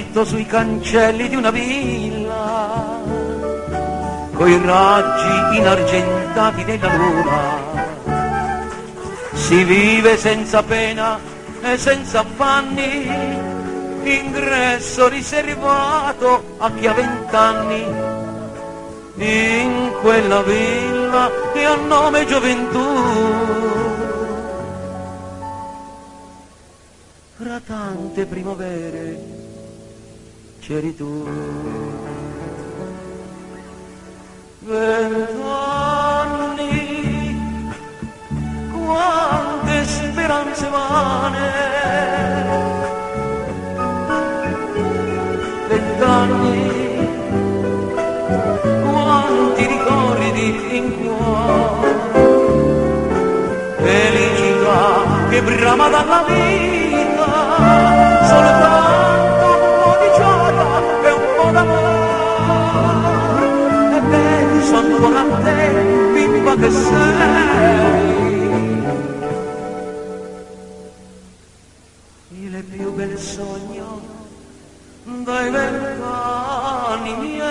scritto sui cancelli di una villa, coi raggi inargentati della luna. Si vive senza pena e senza affanni, ingresso riservato a chi ha 20 anni. In quella villa che ha nome gioventù, fra tante primavere c'eri tu. 20 anni, quante speranze vane. 20 anni, quanti ricordi in cuore. Felicità che brama dalla vita, soltanto un po' di gioia e un po' d'amore. E penso ancora a te, bimba che sei, il più bel sogno dai 20 anni miei.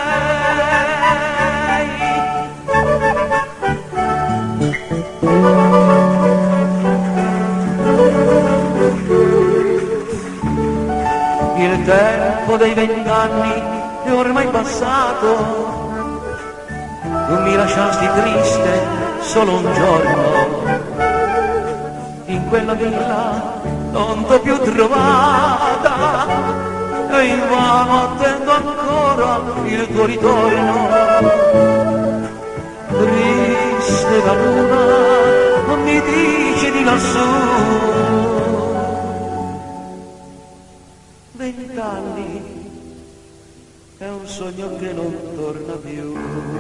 Il tempo dei 20 anni è ormai passato, tu mi lasciasti triste solo un giorno. In quella villa non t'ho più trovata e invano attendo ancora il tuo ritorno. Triste la luna mi dice di lassù. 20 anni è un sogno che non torna più.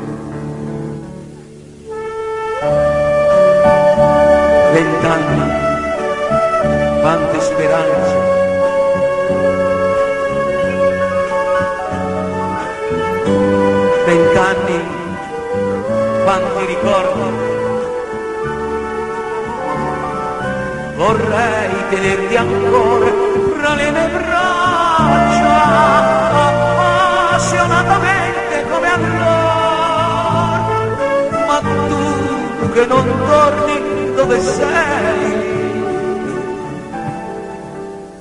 20 anni, quante speranze. 20 anni, quanti ricordi. Vorrei tenerti ancora fra le mie braccia, appassionatamente come allora. Ma tu che non torni, dove sei?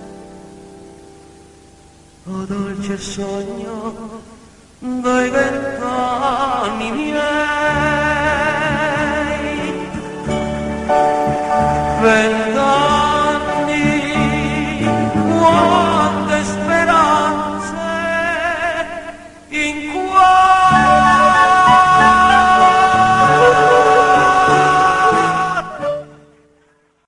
Oh dolce sogno dai 20